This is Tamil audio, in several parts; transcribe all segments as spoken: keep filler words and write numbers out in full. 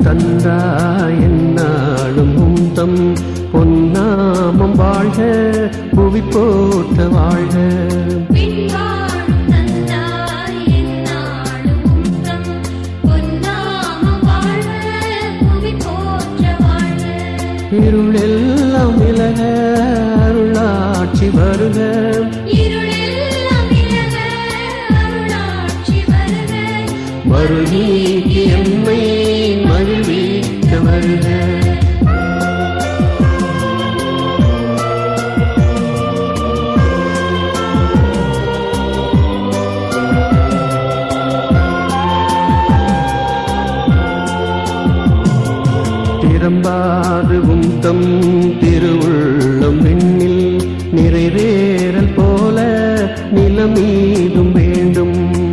தந்தாய் என்னாலும் உந்தம் பொன்னாமம் வாழ்க புவி போற்ற வாழ்க. இருளெல்லாம் விலக அருளாட்சி வருக. மருள் நீக்கி எம்மை மகிழ்விக்க வருக. திரும்பாது உந்தம் திருவுள்ளம் விண்ணில் நிறைவேறல் போல நிலமீதும் வேண்டும்.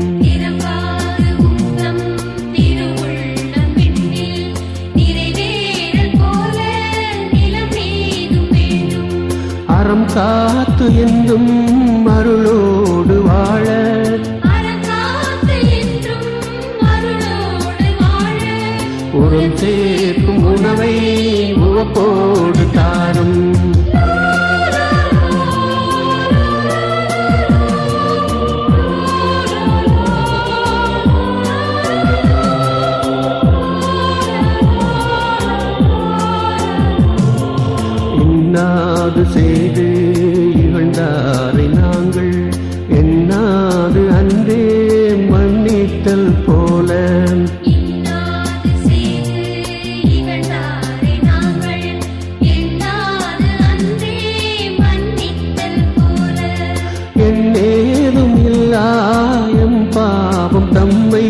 அறம் காத்து என்றும் அருளோடு வாழ. உரம் சேர்க்கும் உணவை உவப்போடு தாரும். இன்னாது செய்து இகழ்ந்தாரை நாங்கள் என்னாது அன்றே மன்னித்தல் போல. என்னேதும் இல்லாயம் பாவம் தம்மை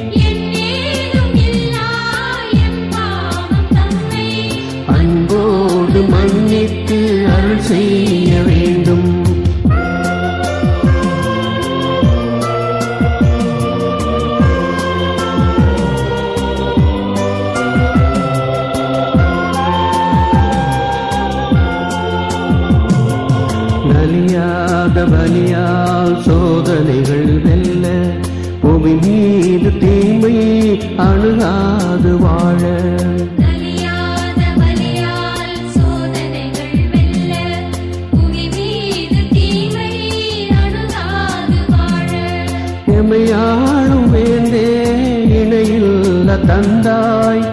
அன்போடு மன்னித்து அருள் செய்ய வேண்டும். நலியாத பலியால் சோதனைகள் வெல்ல புவி மீது தீமை அணுகாது வாழ. எமையாளும் வேண்டே இணையில்ல தந்தாய்